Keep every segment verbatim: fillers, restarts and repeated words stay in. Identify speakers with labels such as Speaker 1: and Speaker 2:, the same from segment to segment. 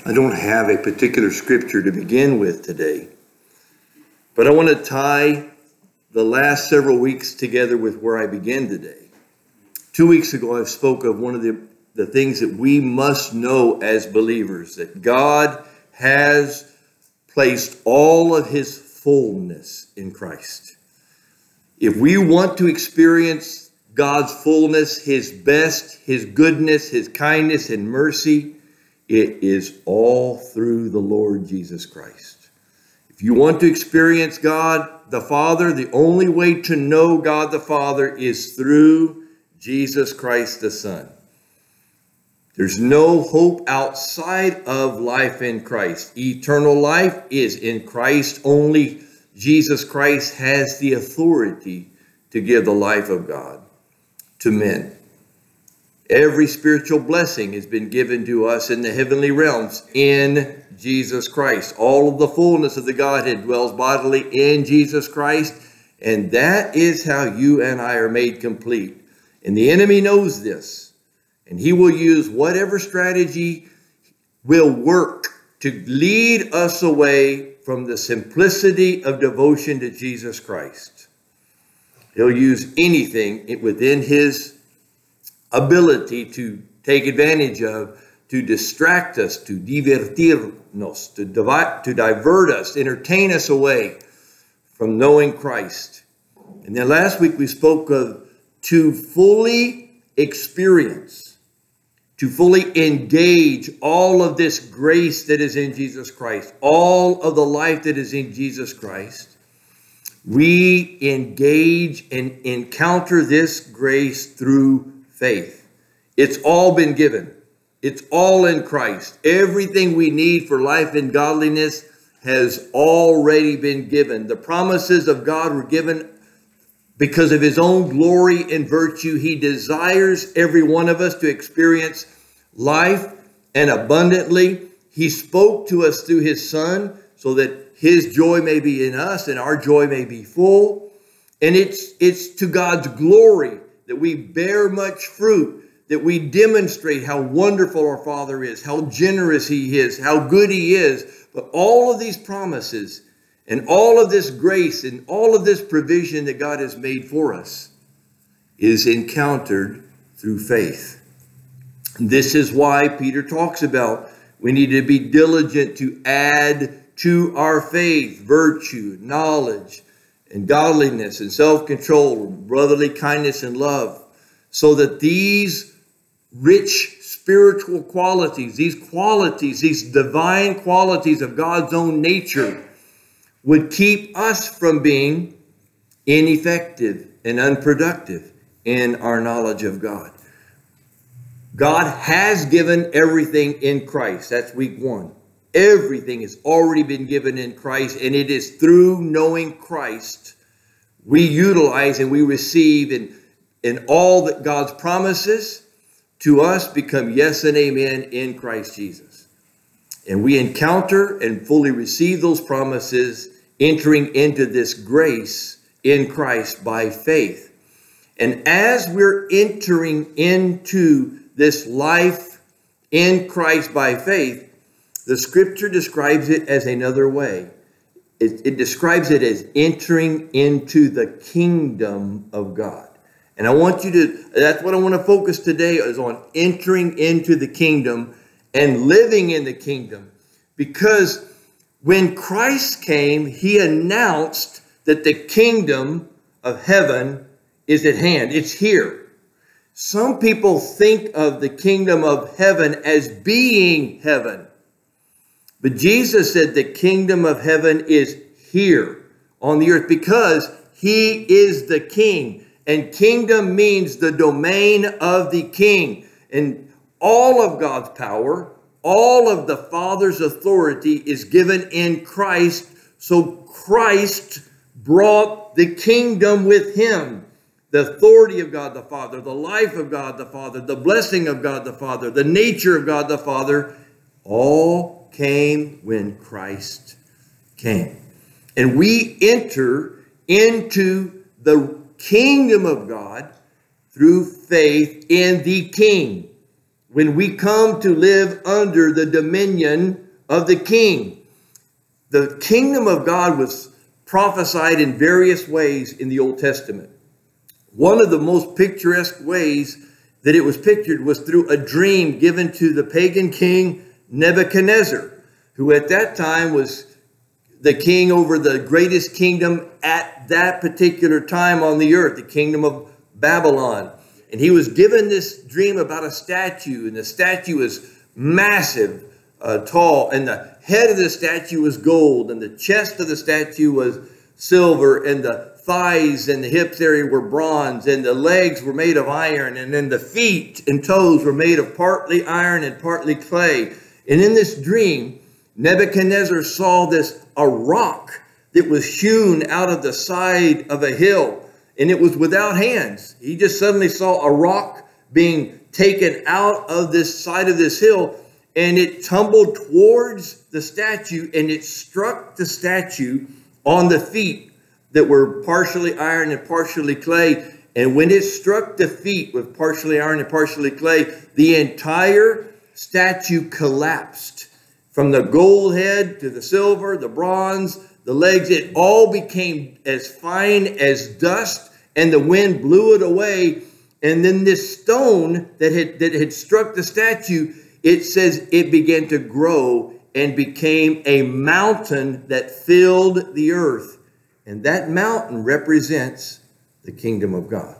Speaker 1: I don't have a particular scripture to begin with today, but I want to tie the last several weeks together with where I began today. Two weeks ago, I spoke of one of the, the things that we must know as believers, that God has placed all of his fullness in Christ. If we want to experience God's fullness, his best, his goodness, his kindness and mercy, it is all through the Lord Jesus Christ. If you want to experience God the Father, the only way to know God the Father is through Jesus Christ the Son. There's no hope outside of life in Christ. Eternal life is in Christ. Only Jesus Christ has the authority to give the life of God to men. Every spiritual blessing has been given to us in the heavenly realms in Jesus Christ. All of the fullness of the Godhead dwells bodily in Jesus Christ, and that is how you and I are made complete. And the enemy knows this, and he will use whatever strategy will work to lead us away from the simplicity of devotion to Jesus Christ. He'll use anything within his ability to take advantage of, to distract us, to divertirnos, to, divide, to divert us, entertain us away from knowing Christ. And then last week we spoke of to fully experience, to fully engage all of this grace that is in Jesus Christ, all of the life that is in Jesus Christ. We engage and encounter this grace through faith. It's all been given. It's all in Christ. Everything we need for life and godliness has already been given. The promises of God were given because of his own glory and virtue. He desires every one of us to experience life and abundantly. He spoke to us through his Son so that his joy may be in us and our joy may be full. And it's, it's to God's glory that we bear much fruit, that we demonstrate how wonderful our Father is, how generous he is, how good he is. But all of these promises and all of this grace and all of this provision that God has made for us is encountered through faith. And this is why Peter talks about we need to be diligent to add to our faith virtue, knowledge, and godliness and self-control, brotherly kindness and love, so that these rich spiritual qualities, these qualities, these divine qualities of God's own nature would keep us from being ineffective and unproductive in our knowledge of God. God has given everything in Christ. That's week one. Everything has already been given in Christ, and it is through knowing Christ we utilize and we receive, and, and all that God's promises to us become yes and amen in Christ Jesus. And we encounter and fully receive those promises, entering into this grace in Christ by faith. And as we're entering into this life in Christ by faith, the scripture describes it as another way. It, it describes it as entering into the kingdom of God. And I want you to, that's what I want to focus today is on entering into the kingdom and living in the kingdom. Because when Christ came, he announced that the kingdom of heaven is at hand. It's here. Some people think of the kingdom of heaven as being heaven. But Jesus said the kingdom of heaven is here on the earth because he is the king. And kingdom means the domain of the king. And all of God's power, all of the Father's authority is given in Christ. So Christ brought the kingdom with him. The authority of God the Father, the life of God the Father, the blessing of God the Father, the nature of God the Father, all came when Christ came. And we enter into the kingdom of God through faith in the King. when we come to live under the dominion of the king. The kingdom of God was prophesied in various ways in the Old Testament. One of the most picturesque ways that it was pictured was through a dream given to the pagan king Nebuchadnezzar, who at that time was the king over the greatest kingdom at that particular time on the earth, the kingdom of Babylon. And he was given this dream about a statue, and the statue is massive, uh, tall, and the head of the statue was gold, and the chest of the statue was silver, and the thighs and the hips area were bronze, and the legs were made of iron, and then the feet and toes were made of partly iron and partly clay. And in this dream, Nebuchadnezzar saw this, a rock that was hewn out of the side of a hill, and it was without hands. He just suddenly saw a rock being taken out of this side of this hill, and it tumbled towards the statue, and it struck the statue on the feet that were partially iron and partially clay. And when it struck the feet with partially iron and partially clay, the entire statue collapsed. From the gold head to the silver, the bronze, the legs, it all became as fine as dust, and the wind blew it away. And then this stone that had, that had struck the statue, it says it began to grow and became a mountain that filled the earth. And that mountain represents the kingdom of God.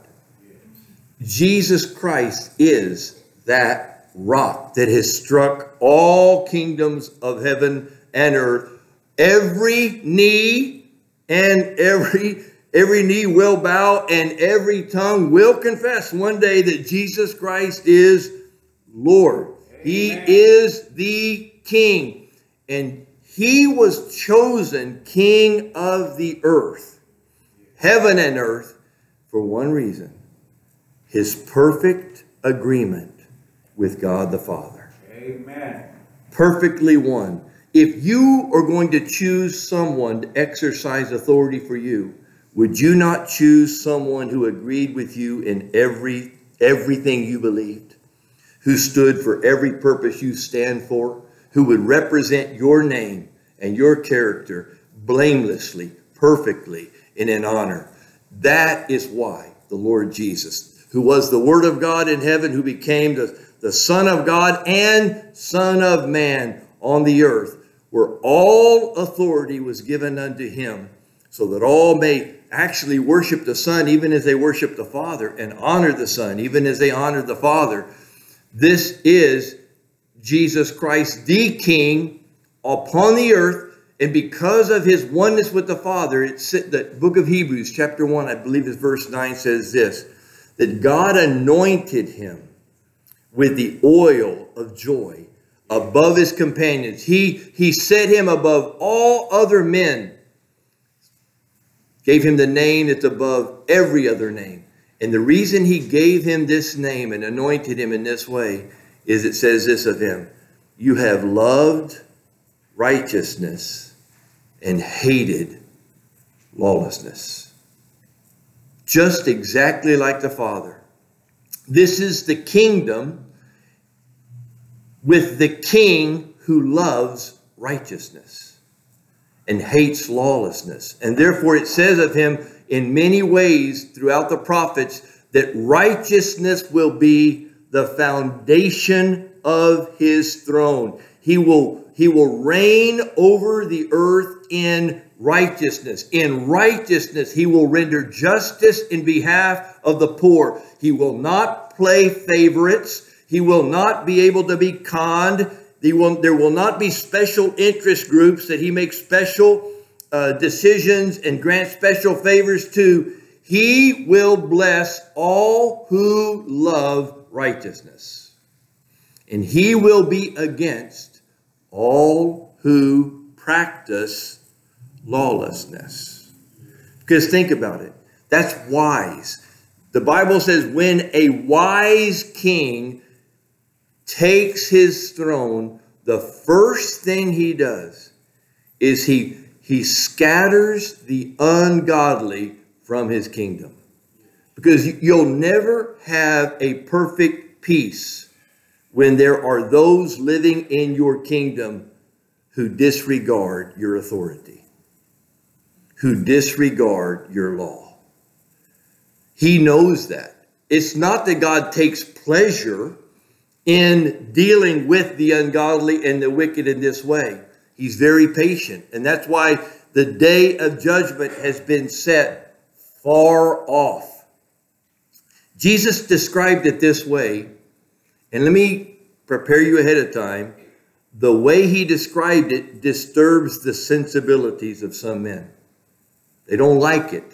Speaker 1: Jesus Christ is that rock that has struck all kingdoms of heaven and earth. Every knee and every, every knee will bow, and every tongue will confess one day that Jesus Christ is Lord. Amen. He is the King. And he was chosen king of the earth, heaven and earth, for one reason: his perfect agreement with God the Father.
Speaker 2: Amen.
Speaker 1: Perfectly one. If you are going to choose someone to exercise authority for you, would you not choose someone who agreed with you in every everything you believed, who stood for every purpose you stand for, who would represent your name and your character blamelessly, perfectly, and in honor? That is why the Lord Jesus, who was the Word of God in heaven, who became the, the Son of God and Son of Man on the earth, where all authority was given unto him, so that all may actually worship the Son even as they worship the Father, and honor the Son even as they honor the Father. This is Jesus Christ, the King upon the earth, and because of his oneness with the Father, it's the book of Hebrews, chapter one, I believe it's verse nine, says this, that God anointed him with the oil of joy above his companions. He, he set him above all other men, gave him the name that's above every other name. And the reason he gave him this name and anointed him in this way is it says this of him: you have loved righteousness and hated lawlessness. Just exactly like the Father. This is the kingdom with the king who loves righteousness and hates lawlessness. And therefore it says of him in many ways throughout the prophets that righteousness will be the foundation of his throne. He will, he will reign over the earth in righteousness. In righteousness, he will render justice in behalf of the poor. He will not play favorites. He will not be able to be conned. He will, there will not be special interest groups that he makes special uh, decisions and grants special favors to. He will bless all who love righteousness. And he will be against all who practice lawlessness. Because think about it. That's wise. The Bible says when a wise king takes his throne, the first thing he does is he, he scatters the ungodly from his kingdom. Because you'll never have a perfect peace when there are those living in your kingdom who disregard your authority, who disregard your law. He knows that. It's not that God takes pleasure in dealing with the ungodly and the wicked in this way. He's very patient. And that's why the day of judgment has been set far off. Jesus described it this way. And let me prepare you ahead of time. The way he described it disturbs the sensibilities of some men. They don't like it.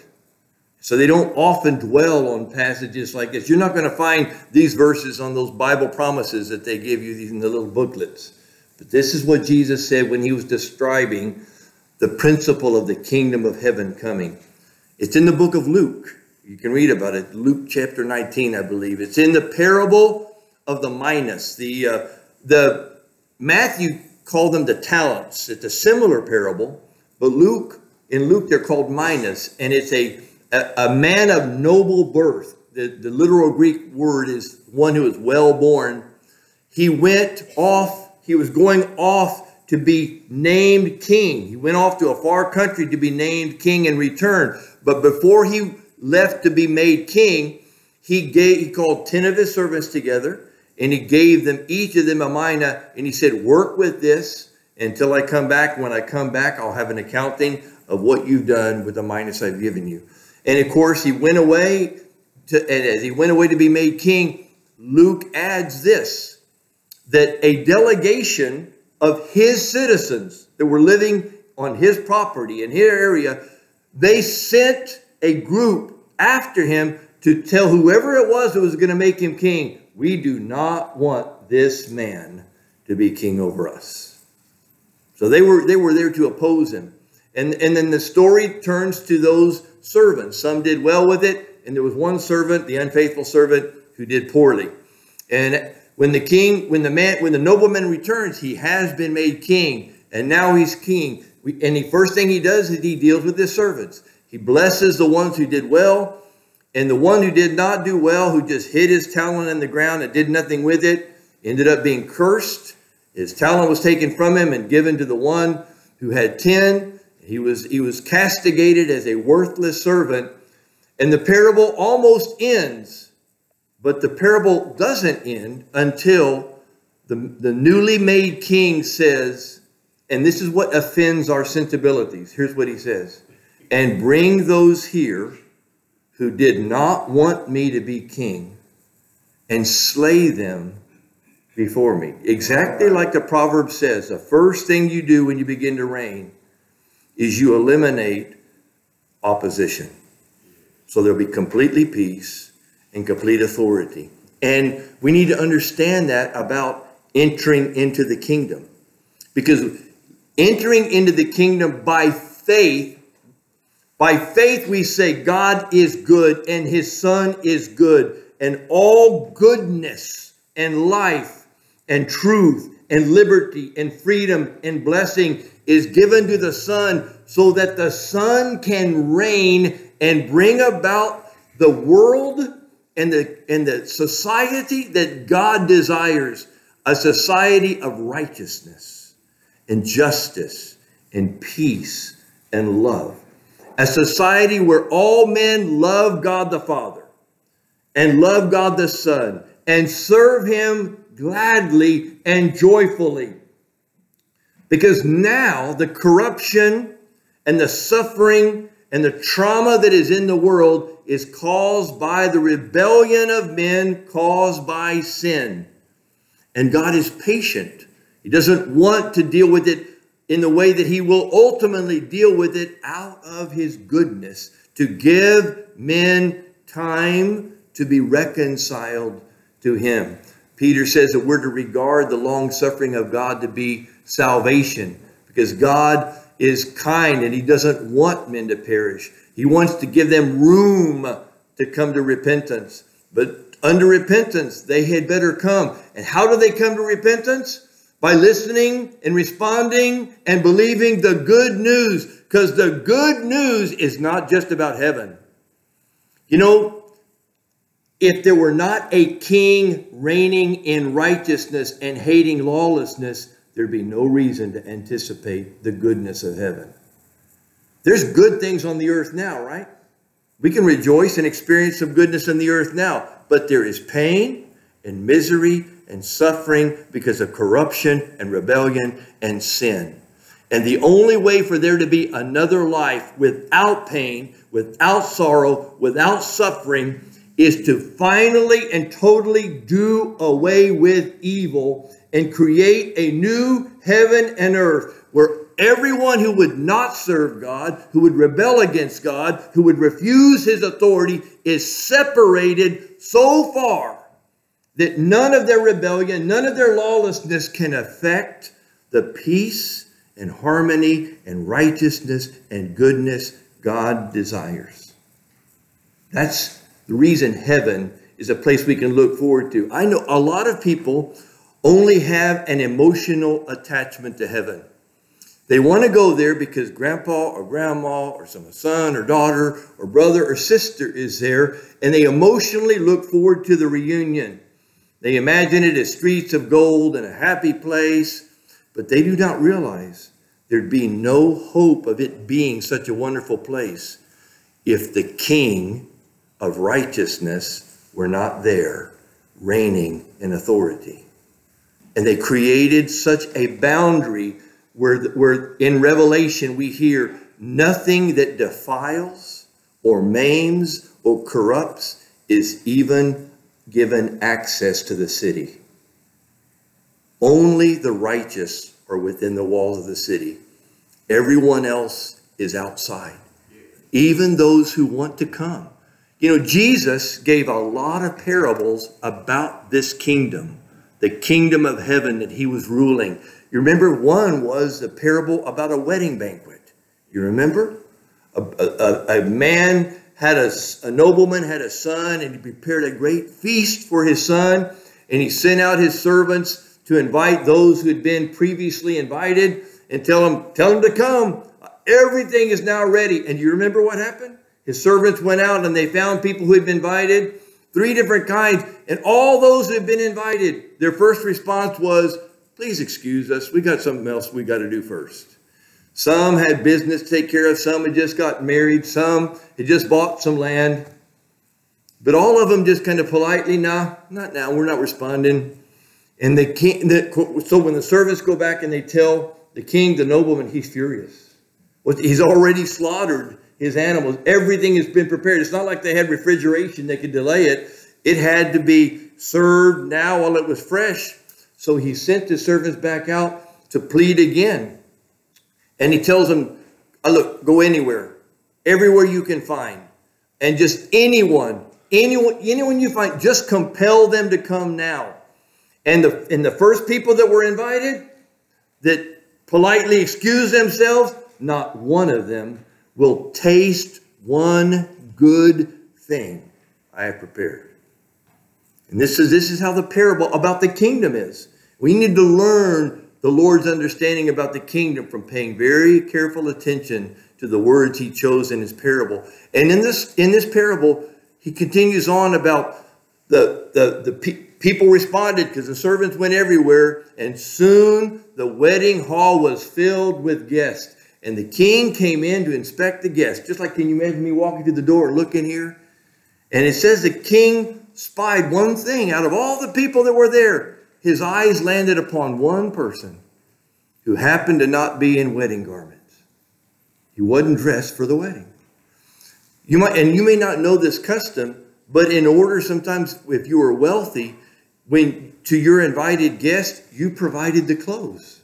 Speaker 1: So they don't often dwell on passages like this. You're not going to find these verses on those Bible promises that they give you in the little booklets. But this is what Jesus said when he was describing the principle of the kingdom of heaven coming. It's in the book of Luke. You can read about it. Luke chapter nineteen, I believe. It's in the parable of the minas. The, uh, the Matthew called them the talents. It's a similar parable. But Luke, in Luke, they're called minas. And it's a A, a man of noble birth. The, the literal Greek word is one who is well born. He went off, he was going off to be named king. He went off to a far country to be named king and return. But before he left to be made king, he gave, he called ten of his servants together and he gave them, each of them a mina. And he said, work with this until I come back. When I come back, I'll have an accounting of what you've done with the minas I've given you. And of course, he went away to, and as he went away to be made king, Luke adds this, that a delegation of his citizens that were living on his property in his area, they sent a group after him to tell whoever it was that was going to make him king, we do not want this man to be king over us. So they were, they were there to oppose him. And, and then the story turns to those servants. Some did well with it, and there was one servant, the unfaithful servant, who did poorly. And when the king, when the man, when the nobleman returns, he has been made king, and now he's king. And the first thing he does is he deals with his servants. He blesses the ones who did well, and the one who did not do well, who just hid his talent in the ground and did nothing with it, ended up being cursed. His talent was taken from him and given to the one who had ten. He was, he was castigated as a worthless servant. And the parable almost ends, but the parable doesn't end until the, the newly made king says, and this is what offends our sensibilities. Here's what he says. And bring those here who did not want me to be king and slay them before me. Exactly like the proverb says, the first thing you do when you begin to reign is you eliminate opposition. So there'll be completely peace and complete authority. And we need to understand that about entering into the kingdom. Because entering into the kingdom by faith, by faith we say God is good and his Son is good. And all goodness and life and truth and liberty and freedom and blessing is given to the Son so that the Son can reign and bring about the world and the, and the society that God desires, a society of righteousness and justice and peace and love. A society where all men love God the Father and love God the Son and serve him gladly and joyfully. Because now the corruption and the suffering and the trauma that is in the world is caused by the rebellion of men caused by sin. And God is patient. He doesn't want to deal with it in the way that he will ultimately deal with it out of his goodness, to give men time to be reconciled to him. Peter says that we're to regard the long suffering of God to be salvation, because God is kind and he doesn't want men to perish. He wants to give them room to come to repentance. But under repentance, they had better come. And how do they come to repentance? By listening and responding and believing the good news, because the good news is not just about heaven. You know, if there were not a king reigning in righteousness and hating lawlessness, there'd be no reason to anticipate the goodness of heaven. There's good things on the earth now, right? We can rejoice and experience some goodness on the earth now, but there is pain and misery and suffering because of corruption and rebellion and sin. And the only way for there to be another life without pain, without sorrow, without suffering, is to finally and totally do away with evil and create a new heaven and earth where everyone who would not serve God, who would rebel against God, who would refuse his authority, is separated so far that none of their rebellion, none of their lawlessness can affect the peace and harmony and righteousness and goodness God desires. That's the reason heaven is a place we can look forward to. I know a lot of people only have an emotional attachment to heaven. They want to go there because grandpa or grandma or some son or daughter or brother or sister is there, and they emotionally look forward to the reunion. They imagine it as streets of gold and a happy place, but they do not realize there'd be no hope of it being such a wonderful place if the King of righteousness were not there, reigning in authority. And they created such a boundary where, where in Revelation we hear nothing that defiles or maims or corrupts is even given access to the city. Only the righteous are within the walls of the city. Everyone else is outside. Even those who want to come. You know, Jesus gave a lot of parables about this kingdom, the kingdom of heaven that he was ruling. You remember one was the parable about a wedding banquet. You remember? A, a, a man had a, a nobleman had a son, and he prepared a great feast for his son, and he sent out his servants to invite those who had been previously invited and tell them, tell them to come. Everything is now ready. And you remember what happened? His servants went out and they found people who had been invited, three different kinds, and all those who had been invited, their first response was, please excuse us. We got something else we got to do first. Some had business to take care of. Some had just got married. Some had just bought some land. But all of them just kind of politely, nah, not now. We're not responding. And the king, the, so when the servants go back and they tell the king, the nobleman, he's furious. He's already slaughtered his animals. Everything has been prepared. It's not like they had refrigeration. They could delay it. It had to be served now while it was fresh. So he sent the servants back out to plead again. And he tells them, oh, look, go anywhere, everywhere you can find. And just anyone, anyone, anyone you find, just compel them to come now. And the, and the first people that were invited that politely excused themselves, not one of them will taste one good thing I have prepared. And this is, this is how the parable about the kingdom is. We need to learn the Lord's understanding about the kingdom from paying very careful attention to the words he chose in his parable. And in this, in this parable, he continues on about the, the, the pe- people responded because the servants went everywhere, and soon the wedding hall was filled with guests. And the king came in to inspect the guests. Just like, can you imagine me walking through the door and looking here? And it says the king spied one thing out of all the people that were there. His eyes landed upon one person who happened to not be in wedding garments. He wasn't dressed for the wedding. You might, and you may not know this custom, but in order sometimes, if you were wealthy, when to your invited guest, you provided the clothes.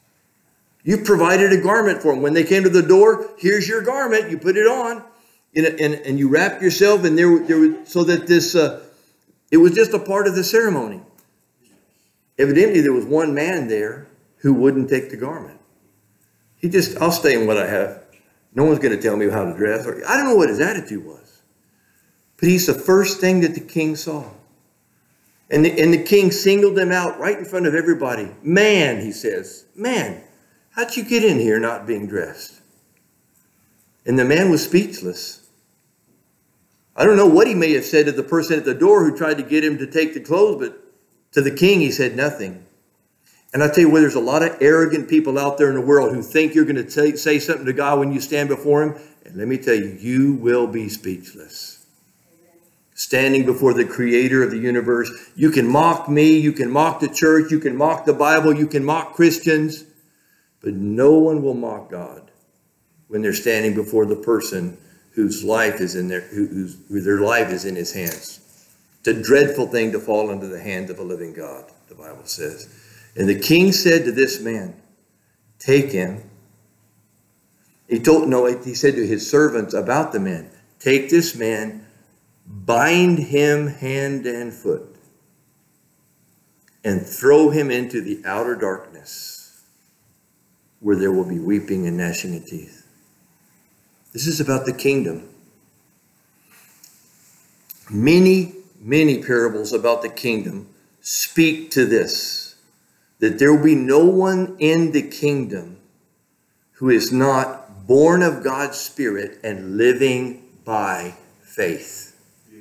Speaker 1: You provided a garment for them. When they came to the door, here's your garment. You put it on, and, and, and you wrap yourself, and there, there was, so that this, uh, it was just a part of the ceremony. Evidently, there was one man there who wouldn't take the garment. He just, I'll stay in what I have. No one's going to tell me how to dress. Or, I don't know what his attitude was. But he's the first thing that the king saw. And the, and the king singled him out right in front of everybody. Man, he says, man, how'd you get in here not being dressed? And the man was speechless. I don't know what he may have said to the person at the door who tried to get him to take the clothes, but to the king he said nothing. And I tell you what, there's a lot of arrogant people out there in the world who think you're going to say something to God when you stand before him. And let me tell you, you will be speechless. Standing before the creator of the universe, you can mock me, you can mock the church, you can mock the Bible, you can mock Christians, but no one will mock God when they're standing before the person whose life is in their, who, whose, who their life is in his hands. It's a dreadful thing to fall into the hand of a living God, the Bible says. And the king said to this man, take him. He told, no, he said to his servants about the man, take this man, bind him hand and foot, and throw him into the outer darkness, where there will be weeping and gnashing of teeth. This is about the kingdom. Many, many parables about the kingdom speak to this, that there will be no one in the kingdom who is not born of God's Spirit and living by faith.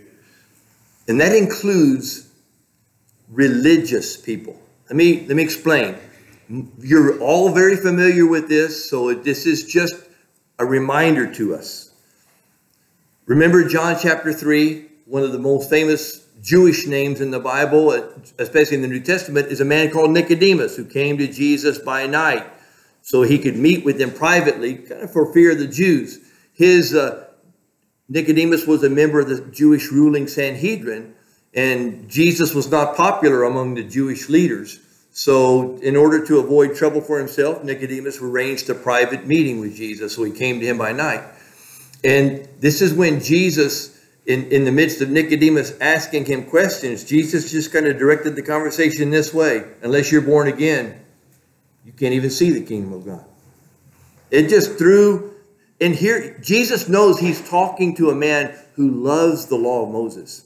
Speaker 1: And that includes religious people. Let me, let me explain. You're all very familiar with this, so this is just a reminder to us. Remember John chapter three, one of the most famous Jewish names in the Bible, especially in the New Testament, is a man called Nicodemus, who came to Jesus by night so he could meet with him privately, kind of for fear of the Jews. His uh, Nicodemus was a member of the Jewish ruling Sanhedrin, and Jesus was not popular among the Jewish leaders. So in order to avoid trouble for himself, Nicodemus arranged a private meeting with Jesus. So he came to him by night. And this is when Jesus, in, in the midst of Nicodemus asking him questions, Jesus just kind of directed the conversation this way. Unless you're born again, you can't even see the kingdom of God. It just threw, and here Jesus knows he's talking to a man who loves the law of Moses,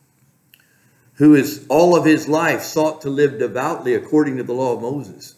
Speaker 1: who is all of his life sought to live devoutly according to the law of Moses.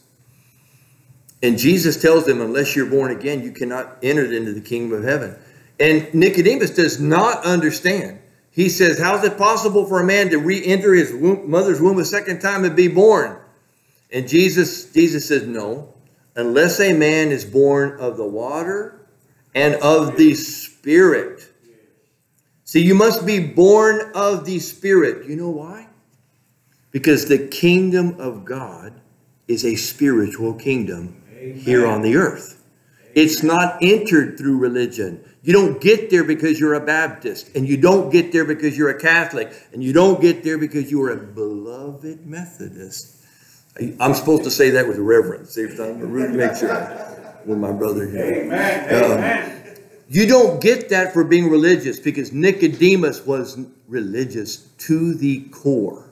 Speaker 1: And Jesus tells them, unless you're born again, you cannot enter into the kingdom of heaven. And Nicodemus does not understand. He says, how is it possible for a man to re-enter his womb, mother's womb a second time and be born? And Jesus, Jesus says, no, unless a man is born of the water and of the Spirit. See, you must be born of the Spirit. You know why? Because the kingdom of God is a spiritual kingdom. Amen. Here on the earth. Amen. It's not entered through religion. You don't get there because you're a Baptist, and you don't get there because you're a Catholic, and you don't get there because you are a beloved Methodist. I'm supposed to say that with reverence. See if I'm really make sure with my brother here. Amen. Um, Amen. You don't get that for being religious, because Nicodemus was religious to the core.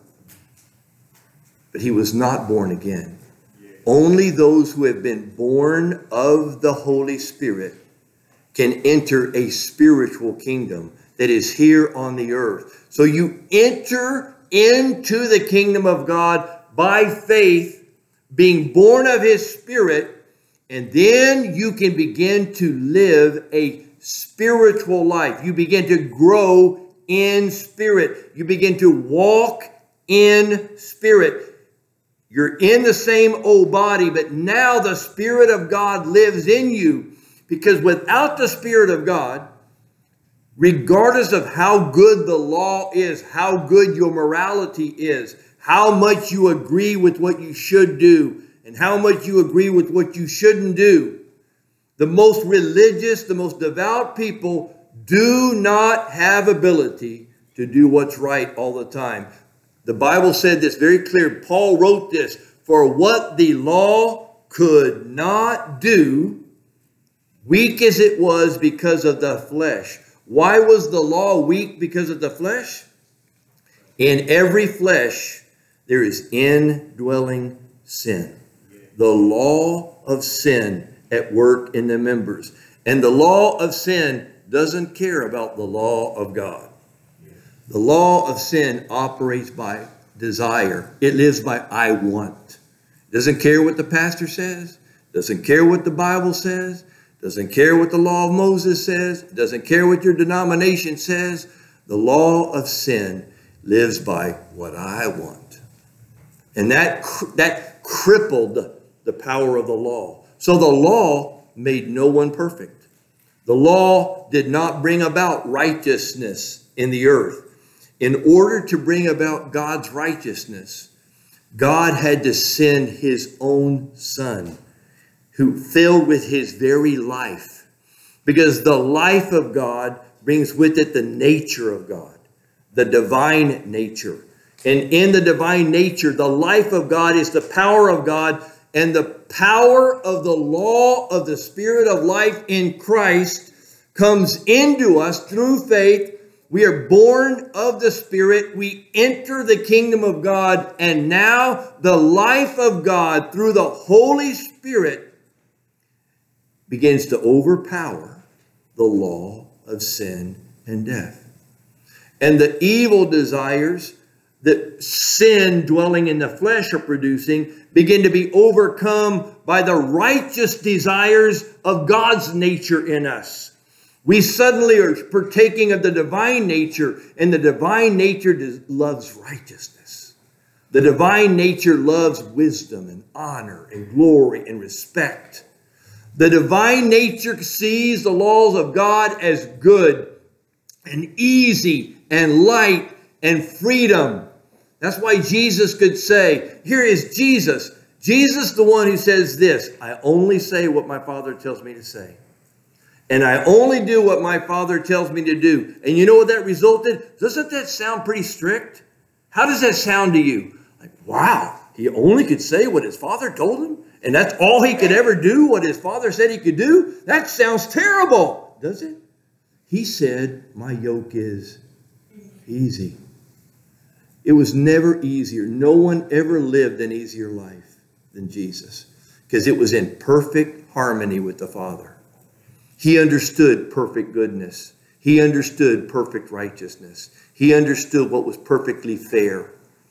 Speaker 1: But he was not born again. Only those who have been born of the Holy Spirit can enter a spiritual kingdom that is here on the earth. So you enter into the kingdom of God by faith, being born of his Spirit, and then you can begin to live a spiritual life. You begin to grow in spirit. You begin to walk in spirit. You're in the same old body, but now the Spirit of God lives in you. Because without the Spirit of God, regardless of how good the law is, how good your morality is, how much you agree with what you should do, and how much you agree with what you shouldn't do, the most religious, the most devout people do not have ability to do what's right all the time. The Bible said this very clear. Paul wrote this, for what the law could not do, weak as it was because of the flesh. Why was the law weak because of the flesh? In every flesh, there is indwelling sin. The law of sin at work in the members. And the law of sin doesn't care about the law of God. The law of sin operates by desire. It lives by I want. Doesn't care what the pastor says. Doesn't care what the Bible says. Doesn't care what the law of Moses says. Doesn't care what your denomination says. The law of sin lives by what I want. And that, that crippled the power of the law. So the law made no one perfect. The law did not bring about righteousness in the earth. In order to bring about God's righteousness, God had to send his own son, who filled with his very life. Because the life of God brings with it the nature of God, the divine nature. And in the divine nature, the life of God is the power of God, and the power of the law of the Spirit of life in Christ comes into us through faith. We are born of the Spirit. We enter the kingdom of God. And now the life of God through the Holy Spirit begins to overpower the law of sin and death. And the evil desires that sin dwelling in the flesh are producing begin to be overcome by the righteous desires of God's nature in us. We suddenly are partaking of the divine nature, and the divine nature loves righteousness. The divine nature loves wisdom and honor and glory and respect. The divine nature sees the laws of God as good and easy and light and freedom. That's why Jesus could say, here is Jesus. Jesus, the one who says this, I only say what my Father tells me to say. And I only do what my Father tells me to do. And you know what that resulted? Doesn't that sound pretty strict? How does that sound to you? Like, wow, he only could say what his Father told him? And that's all he could ever do, what his Father said he could do? That sounds terrible, does it? He said, my yoke is easy. It was never easier. No one ever lived an easier life than Jesus, because it was in perfect harmony with the Father. He understood perfect goodness. He understood perfect righteousness. He understood what was perfectly fair.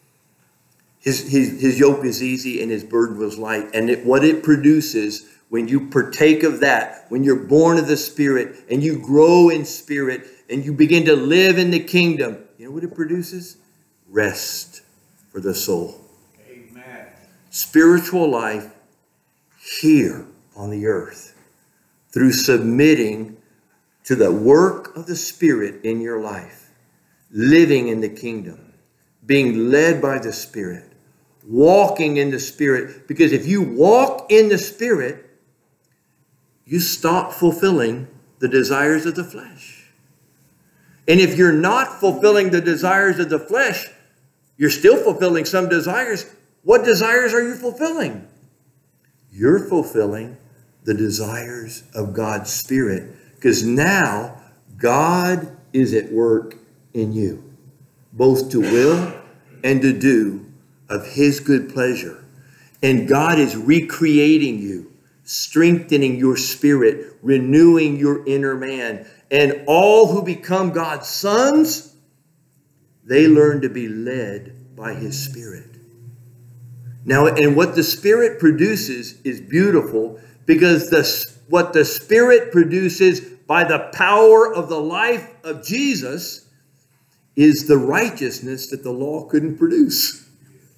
Speaker 1: His, his, his yoke is easy and his burden was light. And it, what it produces when you partake of that, when you're born of the Spirit and you grow in Spirit and you begin to live in the kingdom, you know what it produces? Rest for the soul. Amen. Spiritual life here on the earth through submitting to the work of the Spirit in your life, living in the kingdom, being led by the Spirit, walking in the Spirit. Because if you walk in the Spirit, you stop fulfilling the desires of the flesh. And if you're not fulfilling the desires of the flesh, you're still fulfilling some desires. What desires are you fulfilling? You're fulfilling the desires of God's Spirit, because now God is at work in you, both to will and to do of his good pleasure. And God is recreating you, strengthening your spirit, renewing your inner man. And all who become God's sons, they learn to be led by his Spirit. Now, and what the Spirit produces is beautiful, because the, what the Spirit produces by the power of the life of Jesus is the righteousness that the law couldn't produce.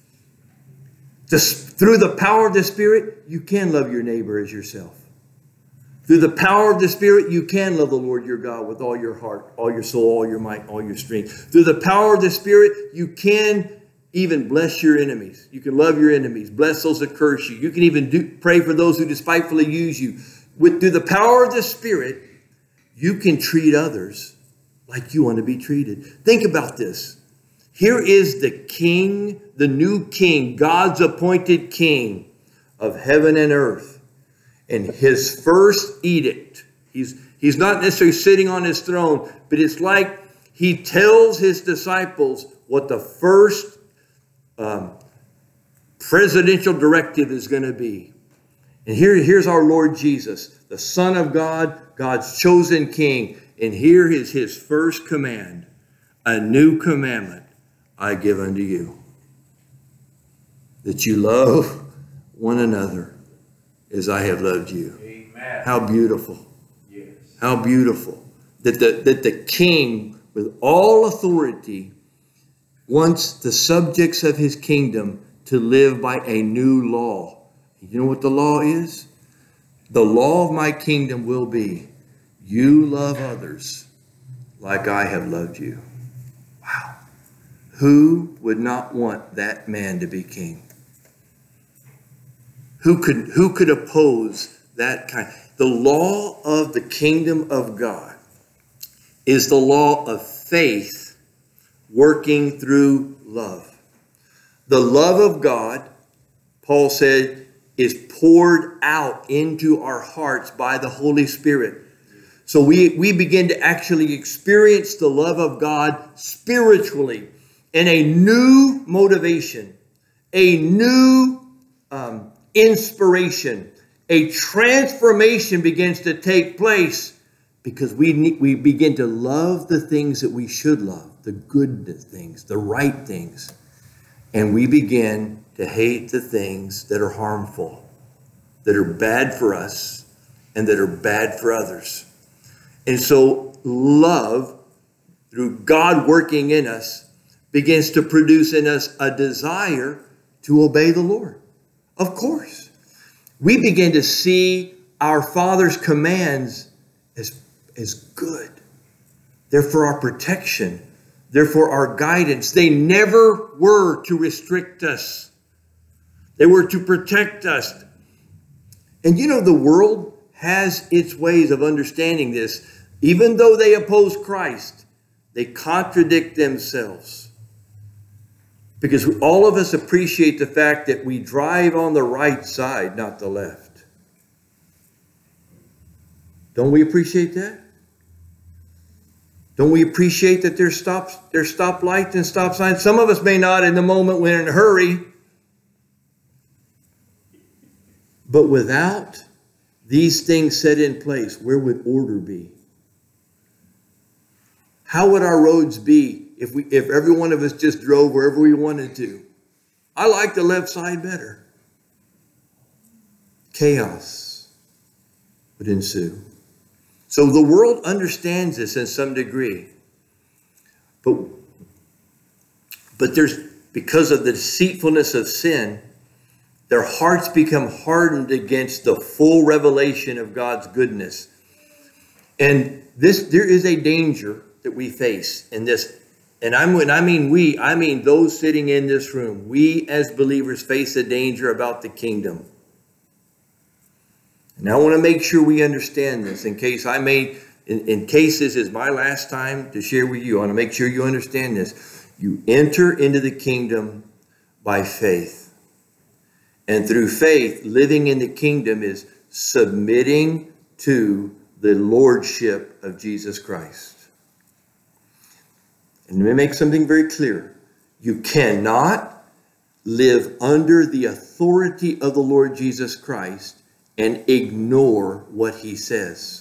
Speaker 1: Just through the power of the Spirit, you can love your neighbor as yourself. Through the power of the Spirit, you can love the Lord your God with all your heart, all your soul, all your might, all your strength. Through the power of the Spirit, you can even bless your enemies. You can love your enemies. Bless those that curse you. You can even do, pray for those who despitefully use you. With, through the power of the Spirit, you can treat others like you want to be treated. Think about this. Here is the King, the new King, God's appointed King of heaven and earth. And his first edict, he's, he's not necessarily sitting on his throne, but it's like he tells his disciples what the first Um, presidential directive is going to be. And here, here's our Lord Jesus, the Son of God, God's chosen King. And here is his first command. A new commandment I give unto you, that you love one another as I have loved you. Amen. How beautiful. Yes. How beautiful. That the, that the King with all authority, wants the subjects of his kingdom to live by a new law. You know what the law is? The law of my kingdom will be, you love others like I have loved you. Wow. Who would not want that man to be king? Who could, who could oppose that kind? The law of the kingdom of God is the law of faith working through love. The love of God, Paul said, is poured out into our hearts by the Holy Spirit. So we, we begin to actually experience the love of God spiritually and a new motivation, a new um, inspiration, a transformation begins to take place because we need, we begin to love the things that we should love, the good things, the right things. And we begin to hate the things that are harmful, that are bad for us, and that are bad for others. And so love, through God working in us, begins to produce in us a desire to obey the Lord. Of course, we begin to see our Father's commands as, as good. They're for our protection. They're for our guidance. They never were to restrict us. They were to protect us. And you know, the world has its ways of understanding this. Even though they oppose Christ, they contradict themselves. Because all of us appreciate the fact that we drive on the right side, not the left. Don't we appreciate that? Don't we appreciate that there's stops, there's stoplights and stop signs? Some of us may not in the moment when in a hurry. But without these things set in place, where would order be? How would our roads be if we, if every one of us just drove wherever we wanted to? I like the left side better. Chaos would ensue. So the world understands this in some degree. But, but there's, because of the deceitfulness of sin, their hearts become hardened against the full revelation of God's goodness. And this, there is a danger that we face in this. And I'm, when I mean we, I mean those sitting in this room. We as believers face a danger about the kingdom. And I want to make sure we understand this in case I may, in, in case this is my last time to share with you. I want to make sure you understand this. You enter into the kingdom by faith. And through faith, living in the kingdom is submitting to the lordship of Jesus Christ. And let me make something very clear. You cannot live under the authority of the Lord Jesus Christ and ignore what he says.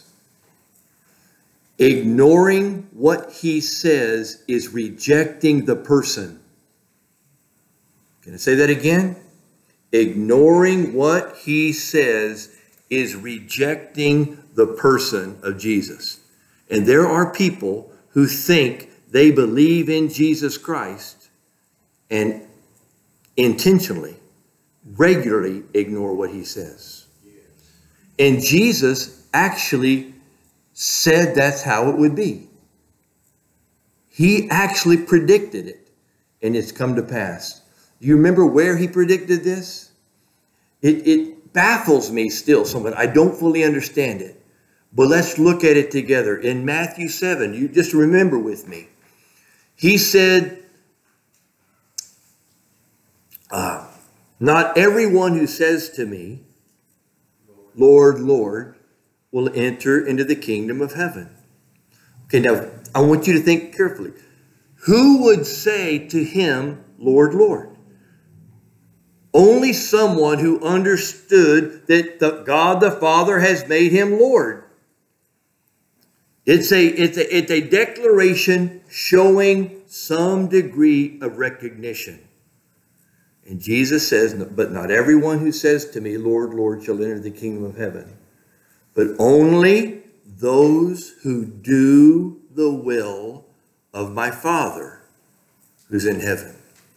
Speaker 1: Ignoring what he says is rejecting the person. Can I say that again? Ignoring what he says is rejecting the person of Jesus. And there are people who think they believe in Jesus Christ and intentionally, regularly ignore what he says. And Jesus actually said that's how it would be. He actually predicted it, and it's come to pass. Do you remember where he predicted this? It, it baffles me still somewhat. I don't fully understand it. But let's look at it together. In Matthew seven, you just remember with me. He said, uh, not everyone who says to me, Lord, Lord, will enter into the kingdom of heaven. Okay, now I want you to think carefully. Who would say to him, Lord, Lord? Only someone who understood that the God the Father has made him Lord. It's a, it's a, it's a declaration showing some degree of recognition. And Jesus says, but not everyone who says to me, Lord, Lord, shall enter the kingdom of heaven, but only those who do the will of my Father who's in heaven.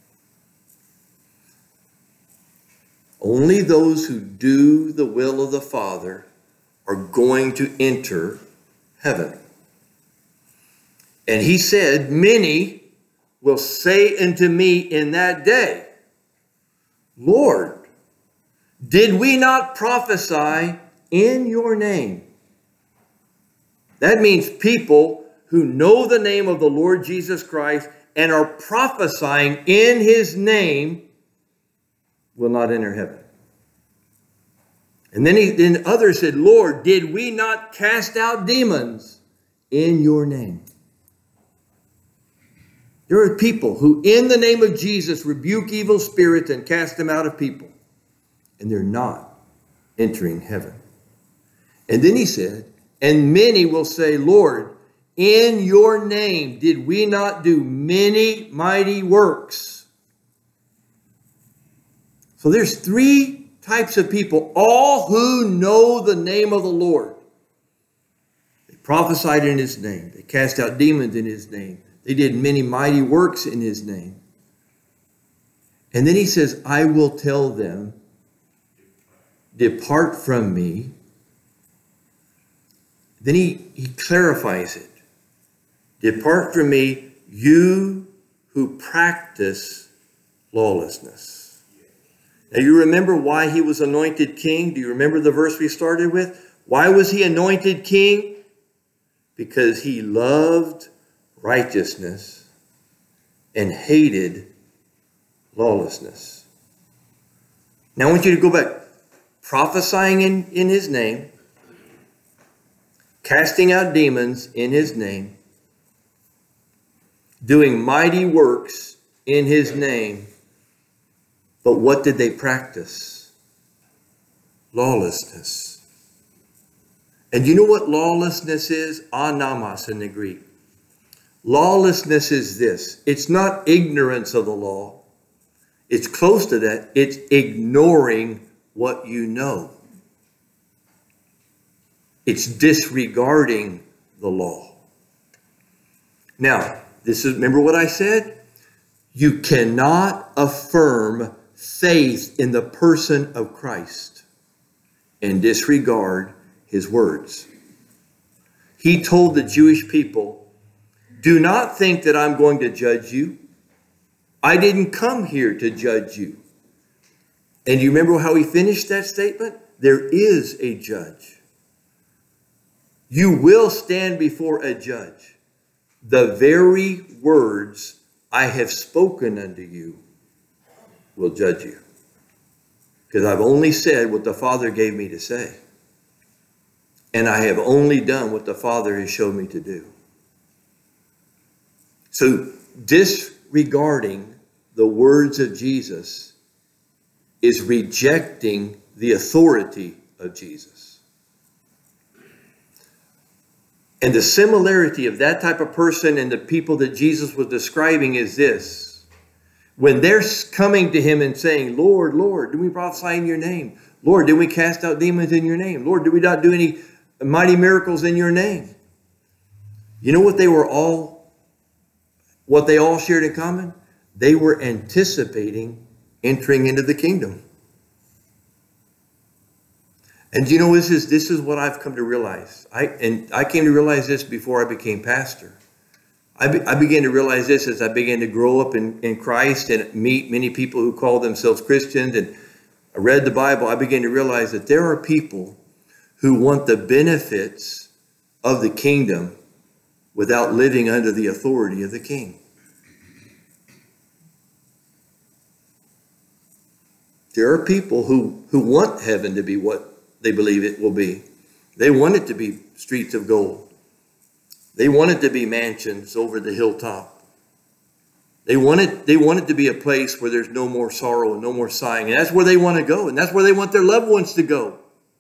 Speaker 1: Only those who do the will of the Father are going to enter heaven. And he said, many will say unto me in that day, Lord, did we not prophesy in your name? That means people who know the name of the Lord Jesus Christ and are prophesying in his name will not enter heaven. And then, he, then others said, Lord, did we not cast out demons in your name? There are people who in the name of Jesus rebuke evil spirits and cast them out of people. And they're not entering heaven. And then he said, and many will say, Lord, in your name did we not do many mighty works? So there's three types of people, all who know the name of the Lord. They prophesied in his name. They cast out demons in his name. They did many mighty works in his name. And then he says, I will tell them, depart from me. Then he, he clarifies it. Depart from me, you who practice lawlessness. Now you remember why he was anointed king? Do you remember the verse we started with? Why was he anointed king? Because he loved righteousness and hated lawlessness. Now I want you to go back. Prophesying in, in his name, casting out demons in his name, doing mighty works in his name. But what did they practice? Lawlessness. And you know what lawlessness is? Anamos in the Greek. Lawlessness is this. It's not ignorance of the law. It's close to that. It's ignoring what you know. It's disregarding the law. Now, this is, remember what I said? You cannot affirm faith in the person of Christ and disregard his words. He told the Jewish people, do not think that I'm going to judge you. I didn't come here to judge you. And you remember how he finished that statement? There is a judge. You will stand before a judge. The very words I have spoken unto you will judge you. Because I've only said what the Father gave me to say. And I have only done what the Father has shown me to do. So disregarding the words of Jesus is rejecting the authority of Jesus. And the similarity of that type of person and the people that Jesus was describing is this. When they're coming to him and saying, Lord, Lord, did we prophesy in your name? Lord, did we cast out demons in your name? Lord, did we not do any mighty miracles in your name? You know what they were all, what they all shared in common? They were anticipating entering into the kingdom. And you know, this is, this is what I've come to realize. I, and I came to realize this before I became pastor. I, be, I began to realize this as I began to grow up in, in Christ and meet many people who call themselves Christians. And I read the Bible. I began to realize that there are people who want the benefits of the kingdom without living under the authority of the king. There are people who, who want heaven to be what they believe it will be. They want it to be streets of gold. They want it to be mansions over the hilltop. They want it, they want it to be a place where there's no more sorrow and no more sighing. And that's where they want to go. And that's where they want their loved ones to go.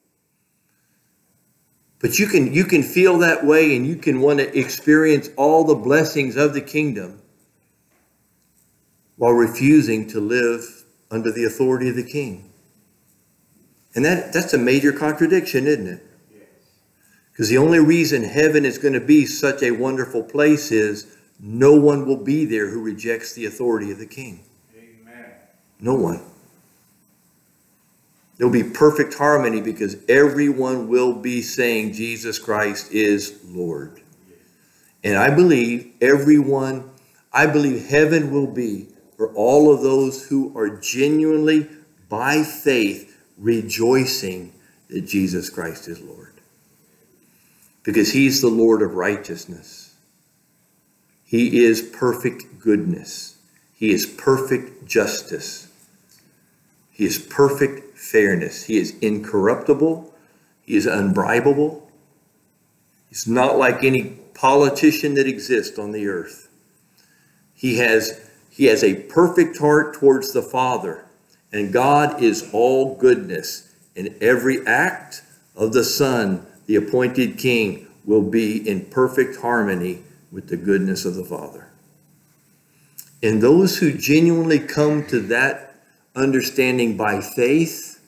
Speaker 1: But you can, you can feel that way and you can want to experience all the blessings of the kingdom while refusing to live under the authority of the king. And that, that's a major contradiction, isn't it? Because the only reason heaven is going to be such a wonderful place is no one will be there who rejects the authority of the King.
Speaker 2: Amen.
Speaker 1: No one. There'll be perfect harmony because everyone will be saying Jesus Christ is Lord. And I believe everyone, I believe heaven will be for all of those who are genuinely, by faith, rejoicing that Jesus Christ is Lord. Because he's the Lord of righteousness. He is perfect goodness. He is perfect justice. He is perfect fairness. He is incorruptible. He is unbribable. He's not like any politician that exists on the earth. He has, he has a perfect heart towards the Father. And God is all goodness. And every act of the Son, the appointed King, will be in perfect harmony with the goodness of the Father. And those who genuinely come to that understanding by faith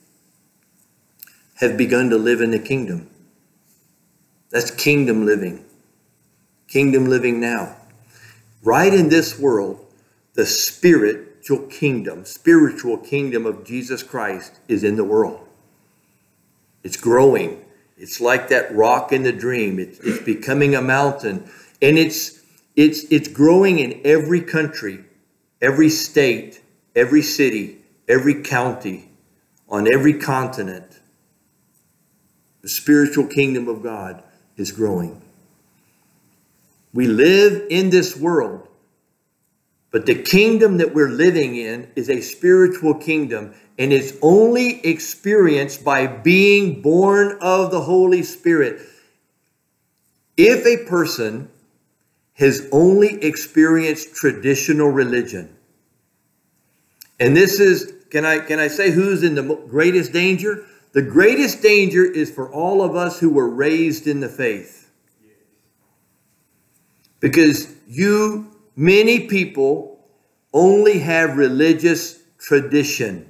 Speaker 1: have begun to live in the kingdom. That's kingdom living. Kingdom living now. Right in this world, the spiritual kingdom, spiritual kingdom of Jesus Christ is in the world. It's growing. It's like that rock in the dream. It's, it's becoming a mountain. And it's, it's, it's growing in every country, every state, every city, every county, on every continent. The spiritual kingdom of God is growing. We live in this world, but the kingdom that we're living in is a spiritual kingdom, and it's only experienced by being born of the Holy Spirit. If a person has only experienced traditional religion, and this is, can I, can I say who's in the greatest danger? The greatest danger is for all of us who were raised in the faith. Because you, many people, only have religious tradition.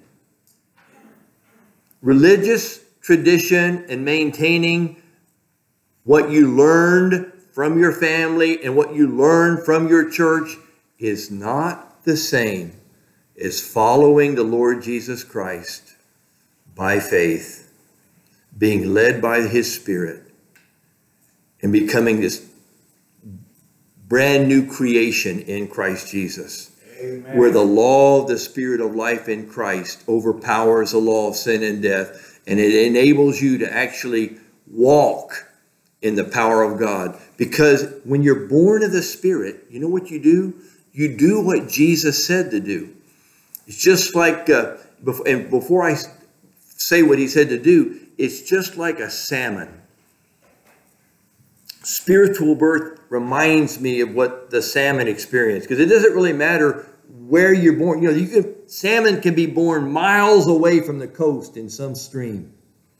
Speaker 1: Religious tradition and maintaining what you learned from your family and what you learned from your church is not the same as following the Lord Jesus Christ by faith, being led by his Spirit, and becoming this brand new creation in Christ Jesus. Amen. Where the law of the Spirit of life in Christ overpowers the law of sin and death, and it enables you to actually walk in the power of God. Because when you're born of the Spirit, you know what you do? You do what Jesus said to do. It's just like, uh, before, and before I say what he said to do, it's just like a salmon. Spiritual birth reminds me of what the salmon experienced, because it doesn't really matter where you're born. You know, you can, salmon can be born miles away from the coast in some stream.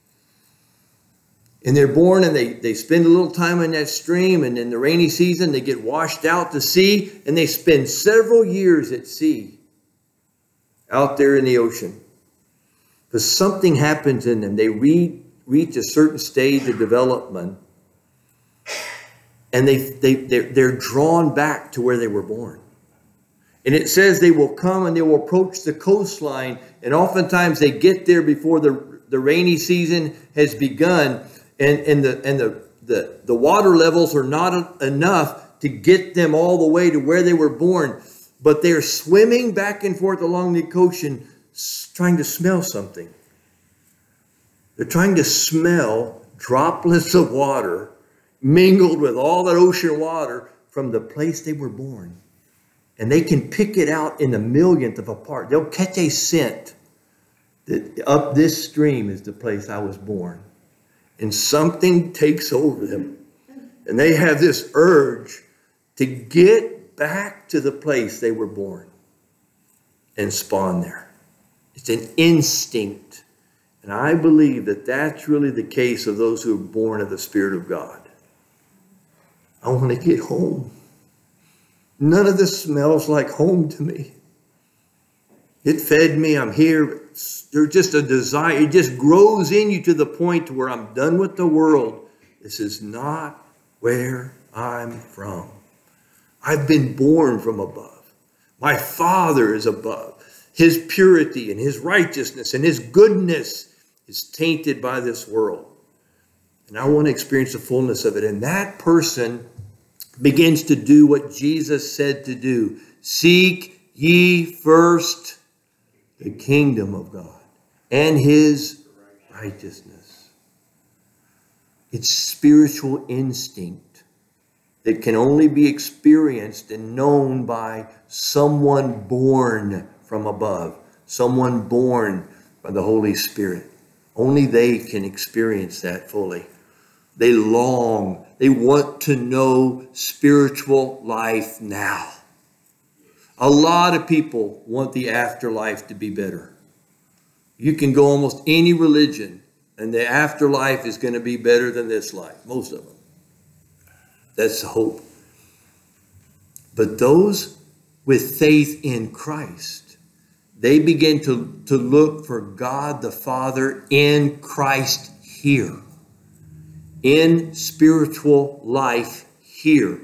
Speaker 1: And they're born and they, they spend a little time in that stream, and in the rainy season they get washed out to sea, and they spend several years at sea out there in the ocean. Because something happens in them. They re, reach a certain stage of development, and they, they, they're, they're drawn back to where they were born. And it says they will come and they will approach the coastline, and oftentimes they get there before the, the rainy season has begun, and, and, the, and the, the, the water levels are not enough to get them all the way to where they were born. But they're swimming back and forth along the ocean trying to smell something. They're trying to smell droplets of water mingled with all that ocean water from the place they were born. And they can pick it out in a millionth of a part. They'll catch a scent that up this stream is the place I was born. And something takes over them. And they have this urge to get back to the place they were born and spawn there. It's an instinct. And I believe that that's really the case of those who are born of the Spirit of God. I want to get home. None of this smells like home to me. It fed me. I'm here. There's just a desire. It just grows in you to the point where I'm done with the world. This is not where I'm from. I've been born from above. My Father is above. His purity and his righteousness and his goodness is tainted by this world. And I want to experience the fullness of it. And that person begins to do what Jesus said to do. Seek ye first the kingdom of God and his righteousness. It's spiritual instinct that can only be experienced and known by someone born from above, someone born by the Holy Spirit. Only they can experience that fully. They long, they want to know spiritual life now. A lot of people want the afterlife to be better. You can go almost any religion, and the afterlife is going to be better than this life, most of them. That's the hope. But those with faith in Christ, they begin to, to look for God the Father in Christ here. In spiritual life here.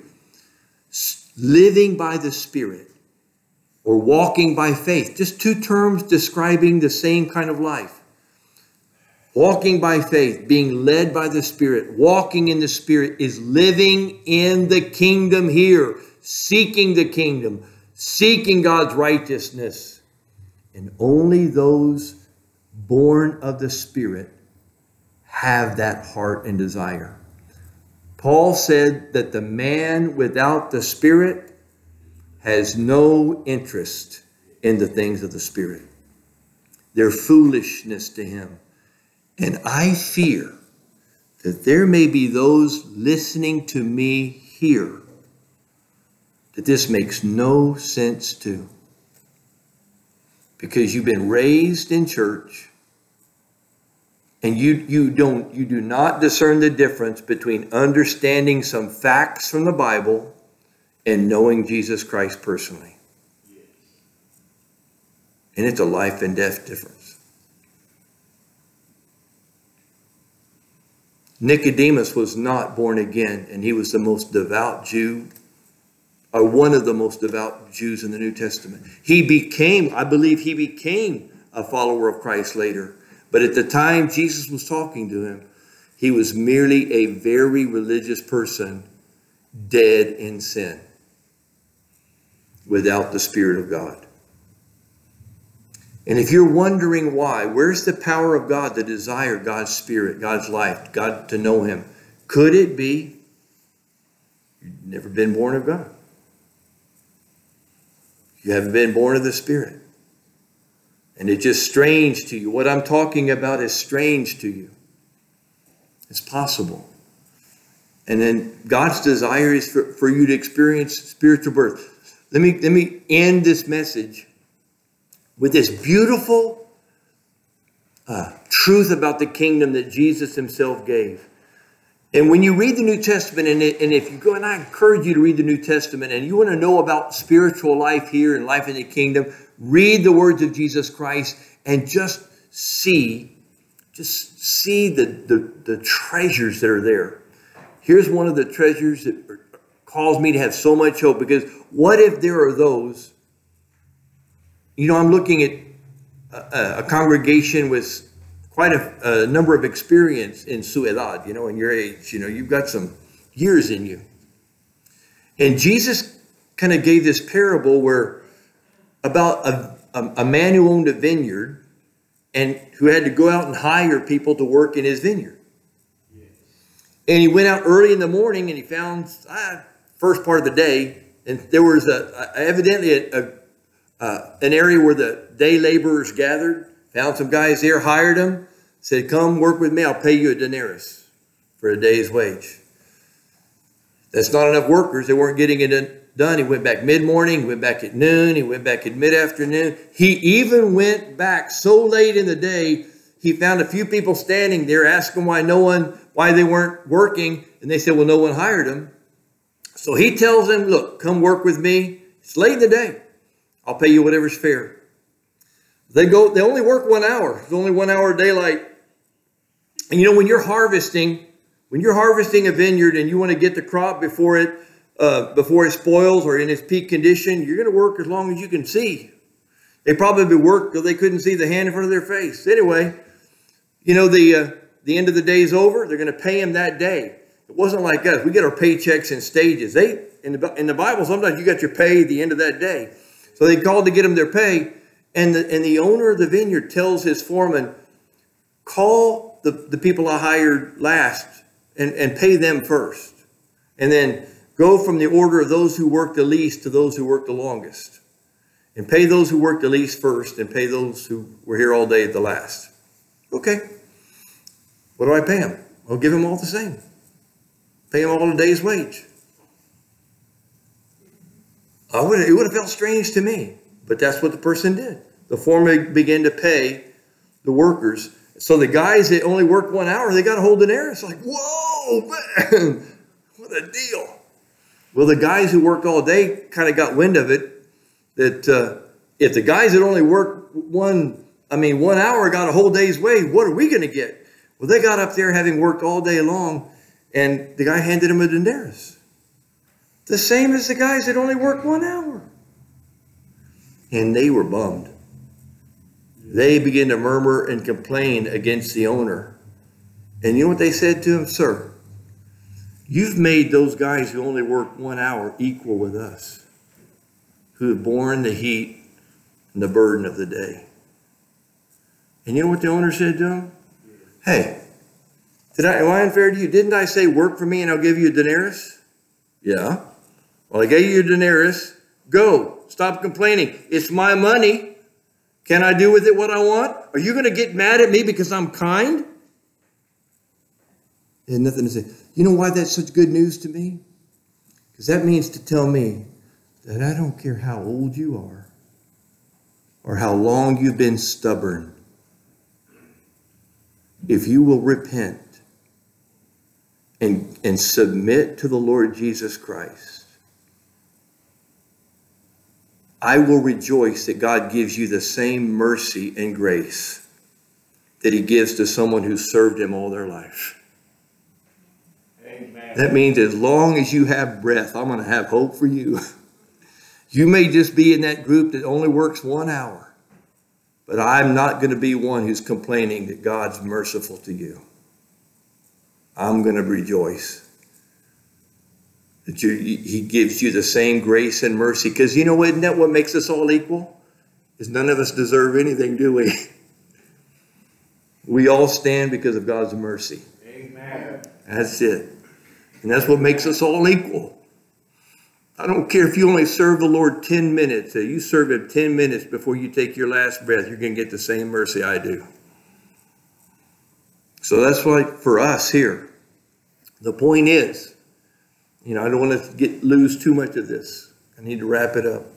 Speaker 1: Living by the Spirit or walking by faith. Just two terms describing the same kind of life. Walking by faith, being led by the Spirit, walking in the Spirit is living in the kingdom here, seeking the kingdom, seeking God's righteousness. And only those born of the Spirit have that heart and desire. Paul said that the man without the Spirit has no interest in the things of the Spirit. They're foolishness to him. And I fear that there may be those listening to me here that this makes no sense to. Because you've been raised in church and you, you, don't, you do not discern the difference between understanding some facts from the Bible and knowing Jesus Christ personally. And it's a life and death difference. Nicodemus was not born again, and he was the most devout Jew, or one of the most devout Jews in the New Testament. He became, I believe he became a follower of Christ later. But at the time Jesus was talking to him, he was merely a very religious person, dead in sin, without the Spirit of God. And if you're wondering why, where's the power of God, the desire, God's Spirit, God's life, God to know him? Could it be you've never been born of God? You haven't been born of the Spirit. And it's just strange to you. What I'm talking about is strange to you. It's possible. And then God's desire is for, for you to experience spiritual birth. Let me, let me end this message with this beautiful uh, truth about the kingdom that Jesus himself gave. And when you read the New Testament, and, it, and if you go, and I encourage you to read the New Testament, and you want to know about spiritual life here and life in the kingdom, read the words of Jesus Christ and just see, just see the, the, the treasures that are there. Here's one of the treasures that caused me to have so much hope, because what if there are those, you know, I'm looking at a, a congregation with quite a, a number of experience in su edad, you know, in your age, you know, you've got some years in you. And Jesus kind of gave this parable where about a, a, a man who owned a vineyard and who had to go out and hire people to work in his vineyard. Yes. And he went out early in the morning and he found ah, first part of the day, and there was a, a evidently a, a, uh, an area where the day laborers gathered. Found some guys there, hired them, said, "Come work with me. I'll pay you a denarius for a day's wage." That's not enough workers. They weren't getting it done. He went back mid-morning, went back at noon, he went back at mid-afternoon. He even went back so late in the day, he found a few people standing there, asking why no one, why they weren't working. And they said, well, no one hired them. So he tells them, look, come work with me. It's late in the day. I'll pay you whatever's fair. They go, they only work one hour. It's only one hour of daylight. And you know, when you're harvesting, when you're harvesting a vineyard and you want to get the crop before it uh, before it spoils or in its peak condition, you're going to work as long as you can see. They probably worked till they couldn't see the hand in front of their face. Anyway, you know, the uh, the end of the day is over. They're going to pay him that day. It wasn't like us. We get our paychecks in stages. They in the in the Bible, sometimes you got your pay at the end of that day. So they called to get them their pay, and the and the owner of the vineyard tells his foreman, call the, the people I hired last and, and pay them first. And then go from the order of those who worked the least to those who worked the longest. And pay those who worked the least first and pay those who were here all day at the last. Okay. What do I pay them? I'll give them all the same. Pay them all a day's wage. I would, it would have felt strange to me, but that's what the person did. The foreman began to pay the workers. So the guys that only worked one hour, they got a whole denarius. Like, whoa, man, what a deal. Well, the guys who worked all day kind of got wind of it, that uh, if the guys that only worked one, I mean, one hour got a whole day's wage, what are we going to get? Well, they got up there having worked all day long, and the guy handed them a denarius. The same as the guys that only worked one hour. And they were bummed. They began to murmur and complain against the owner. And you know what they said to him? Sir, you've made those guys who only work one hour equal with us, who have borne the heat and the burden of the day. And you know what the owner said to him? Hey, did I, am I unfair to you? Didn't I say work for me and I'll give you a denarius? Yeah. Well, I gave you a denarius. Go. Stop complaining. It's my money. Can I do with it what I want? Are you going to get mad at me because I'm kind? He had nothing to say. You know why that's such good news to me? Because that means to tell me that I don't care how old you are or how long you've been stubborn. If you will repent and, and submit to the Lord Jesus Christ, I will rejoice that God gives you the same mercy and grace that he gives to someone who served him all their life. Amen. That means as long as you have breath, I'm going to have hope for you. You may just be in that group that only works one hour, but I'm not going to be one who's complaining that God's merciful to you. I'm going to rejoice that you, he gives you the same grace and mercy. Because you know what, isn't that what makes us all equal? Is none of us deserve anything, do we? We all stand because of God's mercy. Amen. That's it. And that's what makes us all equal. I don't care if you only serve the Lord ten minutes. You serve him ten minutes before you take your last breath. You're going to get the same mercy I do. So that's why for us here, the point is, you know, I don't want to get lose too much of this. I need to wrap it up.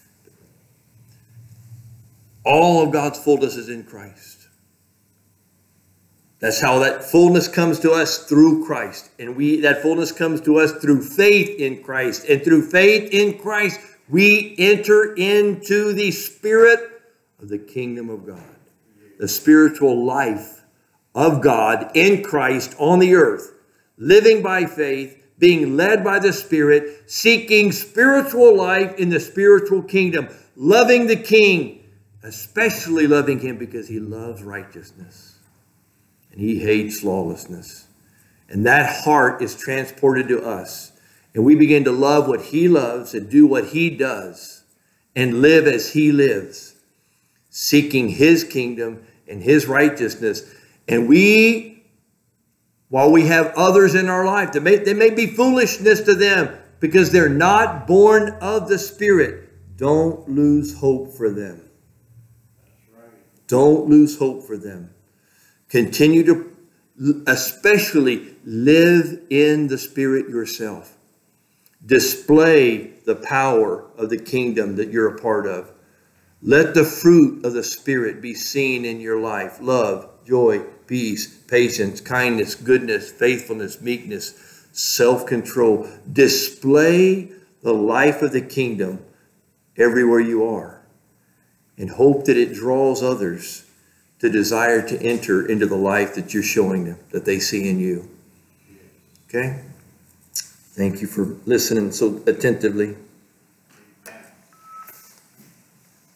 Speaker 1: All of God's fullness is in Christ. That's how that fullness comes to us, through Christ. And we that fullness comes to us through faith in Christ. And through faith in Christ, we enter into the spirit of the kingdom of God. The spiritual life of God in Christ on the earth. Living by faith, being led by the Spirit, seeking spiritual life in the spiritual kingdom, loving the King, especially loving him because he loves righteousness and he hates lawlessness. And that heart is transported to us, and we begin to love what he loves and do what he does and live as he lives, seeking his kingdom and his righteousness. And we, while we have others in our life, that may, they may be foolishness to them because they're not born of the Spirit. Don't lose hope for them. That's right. Don't lose hope for them. Continue to especially live in the Spirit yourself. Display the power of the kingdom that you're a part of. Let the fruit of the Spirit be seen in your life. Love, joy, peace, patience, kindness, goodness, faithfulness, meekness, self-control. Display the life of the kingdom everywhere you are, and hope that it draws others to desire to enter into the life that you're showing them, that they see in you. Okay? Thank you for listening so attentively.